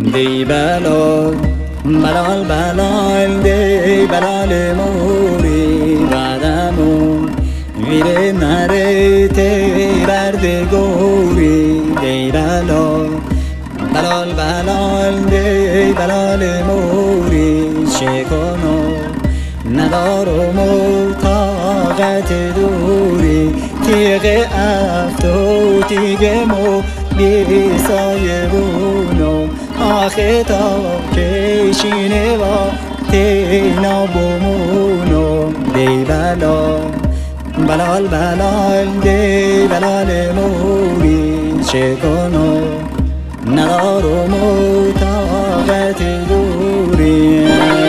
دی بلال بلال بلال دی بلال موری بعدمون ویره نره تی برد گوری دی بلال بلال بلال دی بلال موری چه کنم ندارم و طاقت دوری تیغ افت و تیغ مو بی سایه بونم آخه تا کشینه و تینا بمونم دی بلال بلال بلال دی بلال موری چه کنم ندارم و طاقت دوری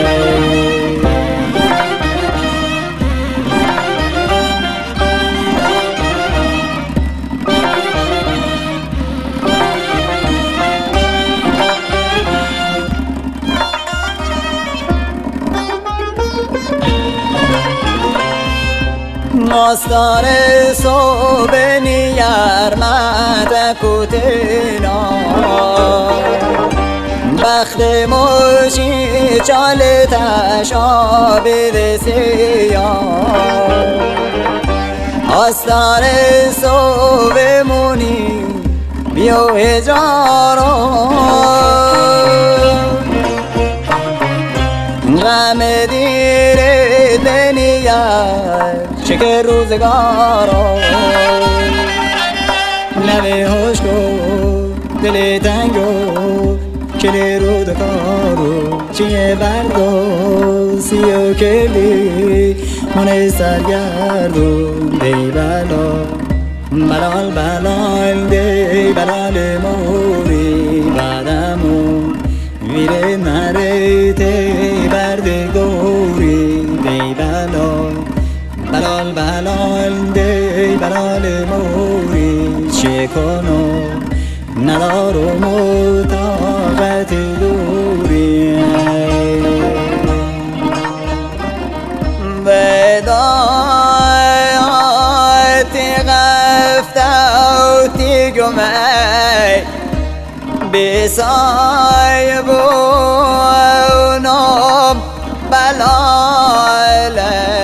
ماستار صبح نیار مد کتنا بخت موشی چالتش آبید سیاه آستار صبح مونی بیو هجاران غم دیر دنیار شکر روزگارا لبه هوش کن دل تنگو کلی رودکارو چیه بردو سیو کلی من سرگردون دی بلال بلال بلال دی بلال موری بعدمون ویره نره تی برد گوری دی بلال بلال بلال دی بلال موری چه کنم ندارم و طاقت دوری بدایتی غفتوتی گمه بسای بونم بلال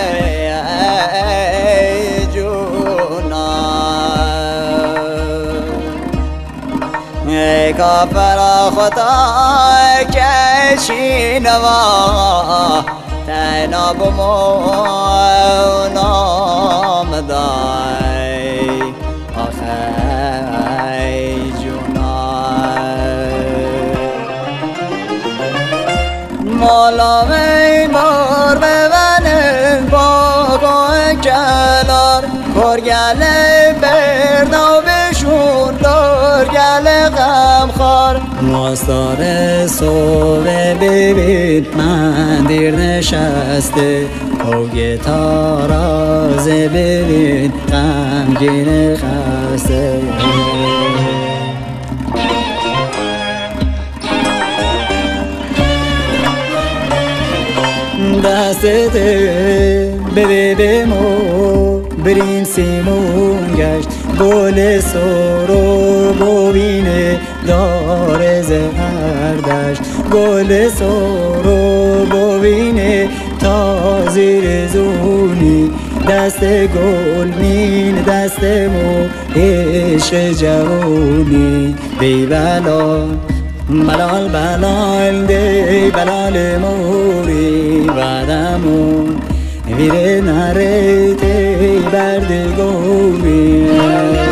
کافر خدا کشینوا تناب نام دای آخی جونای مولا میمار ببنن باقا کلار کرگل بردو بشون درگل غمخوار ماستار صبح ببین من دیر نشسته اوگه تارازه ببین غمگین خسته دستت بده بمو بریم سیمون گشت گل سرو ببینه دار زهردشت گل سرو ببینه تا زیر زونی دست گل مین دست مو عشق جوونی بی بلال بلال بلال دی بلال موری بعدمون ویره نره تی برد گوری